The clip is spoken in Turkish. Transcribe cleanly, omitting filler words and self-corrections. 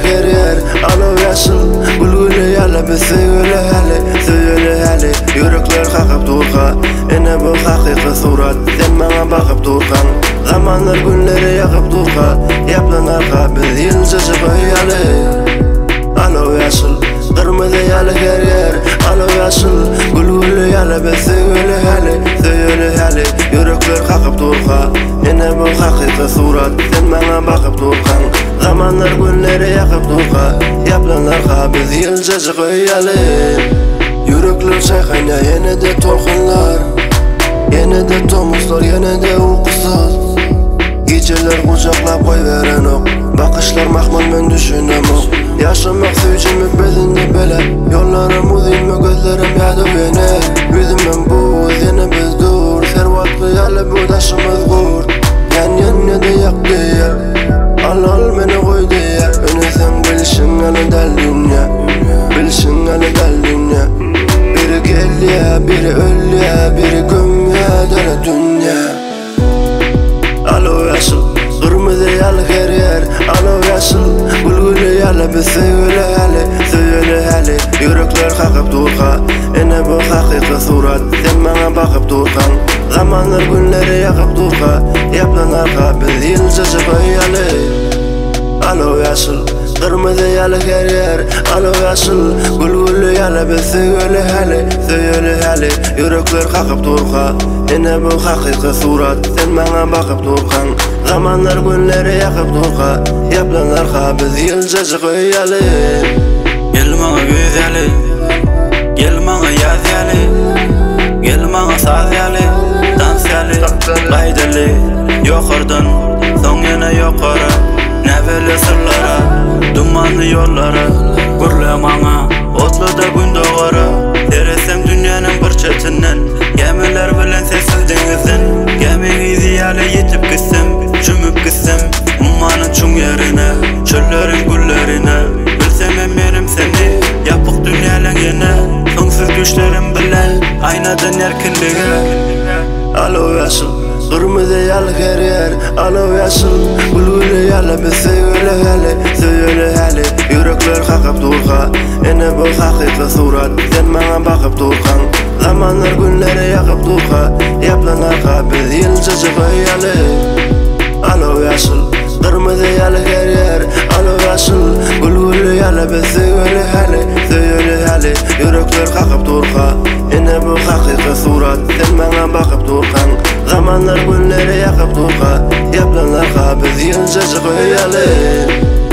her yer alo yaşıl Gülgülü yalı biz söyle hali Yürekler kakıp durka ene bu hakiki surat Sen bana bakıp durkan Zamanlar günleri yakıp durka Yaplan arka biz yılcacı koyalı Alo yaşıl Kırmızı yalı her yer alo yaşıl Gülgülü yalı biz söyle hali Yürekler kakıp durka ene bu hakiki surat Sen bana bakıp durkan Zamanlar günleri yakıp durka Yaplan arka biz yılcacı koyalı Yürekler çaykanya yine de torkunlar Yine de tomuzlar yine de uykusuz Geceler kucaklap koyveren ok Bakışlar mahmur men düşünem ok Yaşamak suyucumu bezinde bele Yollarım uzayım gözlerim yadı beni Yüzümün buz yine biz dur Servatlı yalı bu taşımız kur Yan de yak diye Al beni koy diye Öne sen bilişin alı del dünya Bilişin alı del dünya Biri gel ya biri öl ya Biri göm ya döne dünya Alo yaşıl Kırmızı yalı her yer alo yaşıl Gülgülü yalı biz söyle hali Yürekler kakıp durka ene bu hakiki surat Sen bana bakıp durkan Zamanlar günleri yakıp durka Yaplan arka biz yılcacı koyalı Alo yaşıl Kırmızı yalı her yer alo yaşıl Gülgülü yalı biz söyle hali Yürekler kakıp durka ene bu hakiki surat Sen bana bakıp durkan Zamanlar günleri yakıp durka Yaplan arka biz yılcacı koyalı Gel bana güzeli Gel bana yaz yali Gel bana saz yali Dans yali Qaydalı Yokardan Son yana yokara Neveli sırlara Dumanlı yollara Gürle bana Otlu da gün doğara Teresem dünyanın bir çetinden Gemiler bilen sessiz denizden Gemi ziyale yetip gitsem Cümüp gitsem Ummanın çun yerine Çöllerin güllerine Bilsem benim seni Yapık dünyalan yine Sonsuz düşlerim bilen Aynadan erkinliğe Alo yaşıl Kırmızı yalı her yer alo yaşıl Gülgülü yalı biz söyle hali Yürekler kakıp durka ene bu hakiki surat Sen bana bakıp durkan Zamanlar günleri yakıp durka Yaplan arka biz yılcacı koyalı Alo yaşıl Kırmızı yalı her yer alo yaşıl Gülgülü yalı biz söyle hali Yürekler kakıp durka ene bu hakiki surat Sen bana bakıp durkan Zamanlar günleri yakıp durka Yaplan arka biz yılcacı koyalı